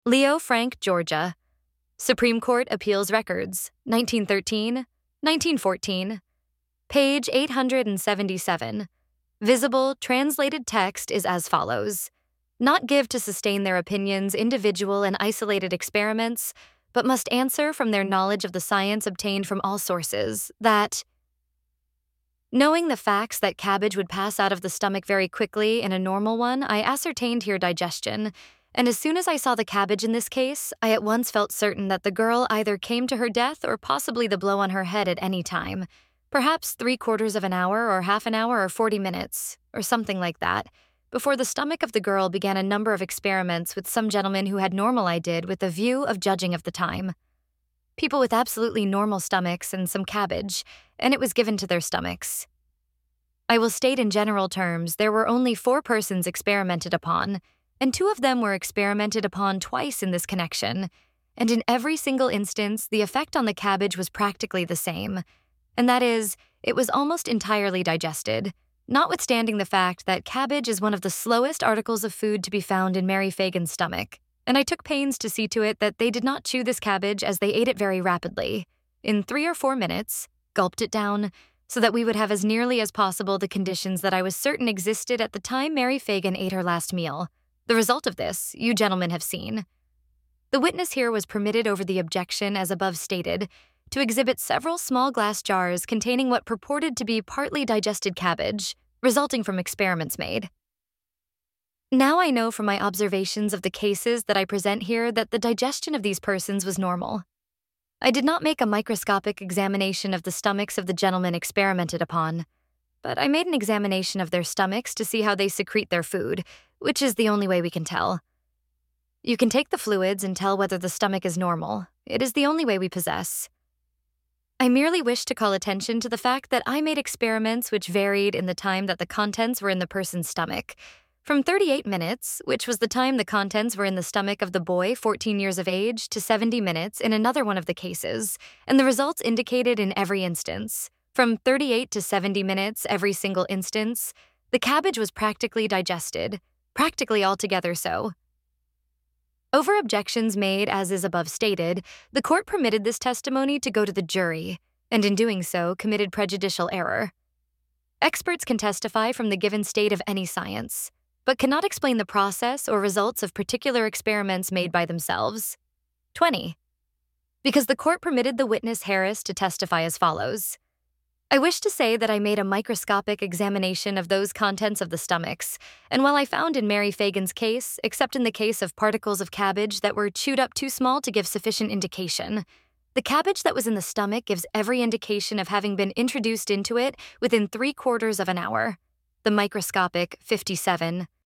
Leo Frank, Georgia. Supreme Court Appeals Records, 1913, 1914. Page 877. Visible translated text is as follows. Not give to sustain their opinions individual and isolated experiments, but must answer from their knowledge of the science obtained from all sources, that knowing the facts that cabbage would pass out of the stomach very quickly in a normal one, I ascertained here digestion, and as soon as I saw the cabbage in this case, I at once felt certain that the girl either came to her death or possibly the blow on her head at any time, perhaps 3/4 of an hour or half an hour or 40 minutes, or something like that, before the stomach of the girl began a number of experiments with some gentlemen who had normal I did with the view of judging of the time. People with absolutely normal stomachs and some cabbage, and it was given to their stomachs. I will state in general terms there were only 4 persons experimented upon, and 2 of them were experimented upon twice in this connection, and in every single instance the effect on the cabbage was practically the same, and that is, it was almost entirely digested, notwithstanding the fact that cabbage is one of the slowest articles of food to be found in Mary Fagan's stomach, and I took pains to see to it that they did not chew this cabbage as they ate it very rapidly, in 3 or 4 minutes, gulped it down, so that we would have as nearly as possible the conditions that I was certain existed at the time Mary Fagan ate her last meal. The result of this, you gentlemen have seen. The witness here was permitted over the objection as above stated, to exhibit several small glass jars containing what purported to be partly digested cabbage, resulting from experiments made. Now I know from my observations of the cases that I present here that the digestion of these persons was normal. I did not make a microscopic examination of the stomachs of the gentlemen experimented upon, but I made an examination of their stomachs to see how they secrete their food, which is the only way we can tell. You can take the fluids and tell whether the stomach is normal. It is the only way we possess. I merely wish to call attention to the fact that I made experiments which varied in the time that the contents were in the person's stomach, from 38 minutes, which was the time the contents were in the stomach of the boy 14 years of age, to 70 minutes in another one of the cases, and the results indicated in every instance. From 38 to 70 minutes every single instance, the cabbage was practically digested, practically altogether so. Over objections made as is above stated, the court permitted this testimony to go to the jury, and in doing so committed prejudicial error. Experts can testify from the given state of any science, but cannot explain the process or results of particular experiments made by themselves. 20. Because the court permitted the witness Harris to testify as follows. I wish to say that I made a microscopic examination of those contents of the stomachs, and while I found in Mary Fagan's case, except in the case of particles of cabbage that were chewed up too small to give sufficient indication, the cabbage that was in the stomach gives every indication of having been introduced into it within 3/4 of an hour. The microscopic 57